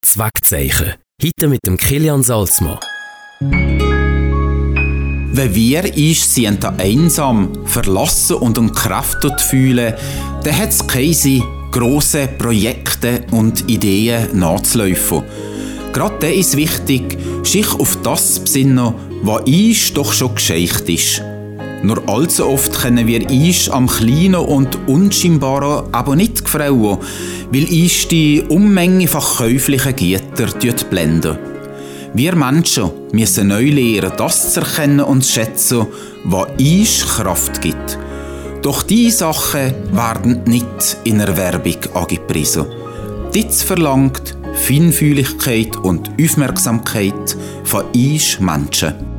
Zweckzeichen. Heute mit dem Kilian Salzmann. Wenn wir uns einsam, verlassen und entkräftet fühlen, dann hat es keine Sinn, grosse Projekte und Ideen nachzuläufen. Gerade dann ist es wichtig, sich auf das zu besinnen, was uns doch schon gescheicht ist. Nur allzu oft können wir uns am Kleinen und Unscheinbaren aber nicht gefreuen, weil uns die Unmenge von käuflichen Gütern blenden. Wir Menschen müssen neu lernen, das zu erkennen und zu schätzen, was uns Kraft gibt. Doch diese Sachen werden nicht in der Werbung angepriesen. Das verlangt Feinfühligkeit und Aufmerksamkeit von uns Menschen.